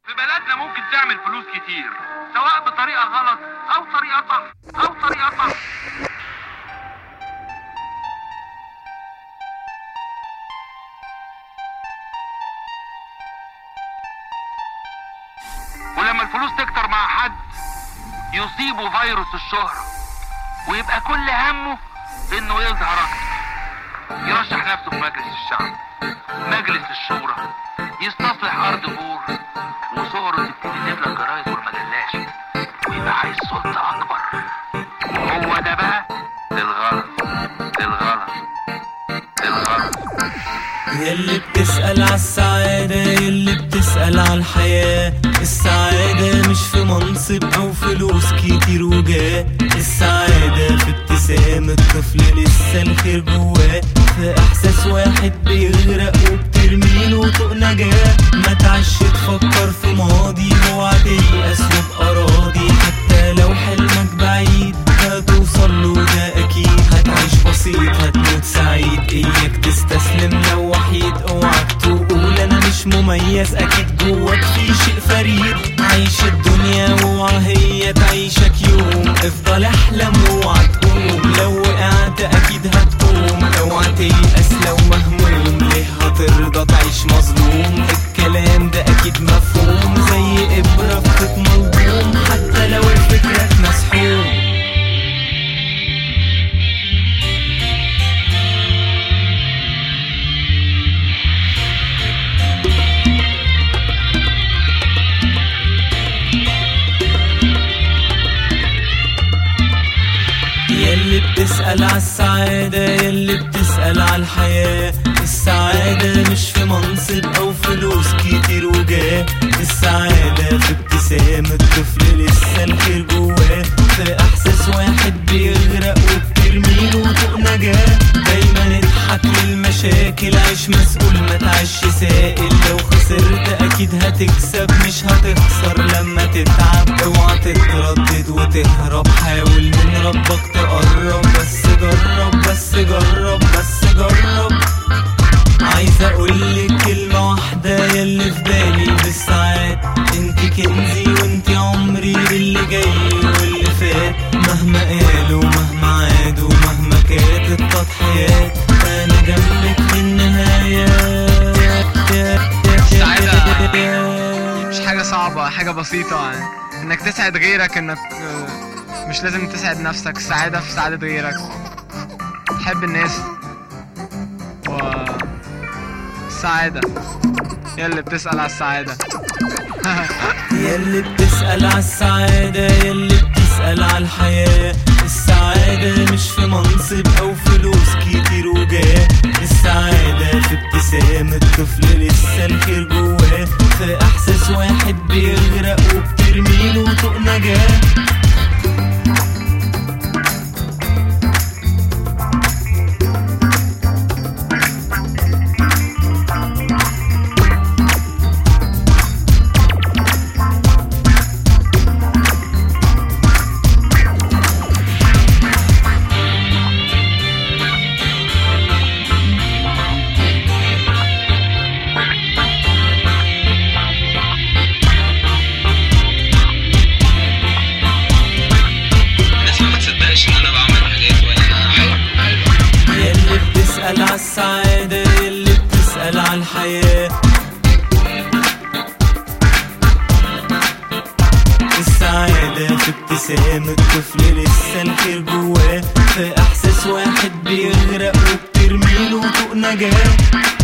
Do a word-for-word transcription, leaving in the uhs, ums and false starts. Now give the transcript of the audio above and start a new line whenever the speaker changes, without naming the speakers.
في بلدنا ممكن تعمل فلوس كتير، سواء بطريقة غلط أو طريقة صح أو طريقة صح. ولما الفلوس تكتر مع حد يصيبه فيروس الشهرة ويبقى كل همه إنه يظهر أكتر، يرشح نفسه في مجلس الشعب، مجلس الشورى، يستصلح أرض بور، وصوره تبتدي تملى الجرايد والمجلات، ويبقى عايز سلطة أكبر. وهو ده بقى الغلط الغلط الغلط.
يلي بتسأل عالسعادة، يلي بتسأل عالحياة، السعادة مش في منصب أو فلوس كتير وجاه، السعادة في ابتسام الطفل لسه الخير جواه، في إحساس واحد بيغرق وبترميله طوق نجاة. ما تعش تفكر في ماضي، اوعى تيأس وبأراضي، حتى لو حلمك بعيد هتوصل له ده أكيد. هتعيش بسيط هتموت سعيد، إياك تستسلم لو وحيد، اوعك تقول أنا مش مميز، أكيد جواك في شيء فريد. عيش الدنيا واوعى هي تعيشك يوم، افضل احلم واوعى تقوم، لو وقعت أكيد هتقوم، اوعى تيأس لو مهموم، ليه هترضى تعيش مظلوم؟ الكلام ده أكيد مفهوم، زي إبرة في خيط ملضوم، حتى لو الفكرة مسحوم. يلي بتسأل عالسعادة، يلي بتسأل عالحياة، السعادة مش في منصب أو فلوس كتير وجاه، السعادة في ابتسام الطفل لسه الخير جواه، في إحساس واحد بيغرق وبترميله طوق نجاة. دايما اضحك للمشاكل، عيش مسؤول ما تعيش سائل، لو خسرت أكيد هتكسب مش هتخسر لما تتعب، اوعى تتردد وتهرب، حاول من ربك تقرب، بس جرب بس جرب بس جرب. عايز اقولك كلمة واحدة يلي في بالي بالساعات، انت كنزي وانت عمري باللي جاي واللي فات، مهما قالوا مهما عادوا مهما كانت التضحيات، انا جنبك للنهاية.
السعادة مش حاجة صعبة، حاجة بسيطة، يعني انك تسعد غيرك، انك مش لازم تسعد نفسك، السعادة في سعادة غيرك، تحب الناس. و السعادة يلي بتسأل على السعادة.
يلي بتسأل على السعادة، يلي بتسأل على الحياة، السعادة مش في منصب أو فلوس كتير وجاه، السعادة في ابتسام الطفل لسه الخير جواه، في إحساس واحد بيغرق وبترميله طوق نجاة. بتسأل على السعادة، يلي بتسأل على الحياة، السعادة في ابتسام الطفل لسه الخير جواه، في إحساس واحد بيغرق وبترميله طوق نجاة.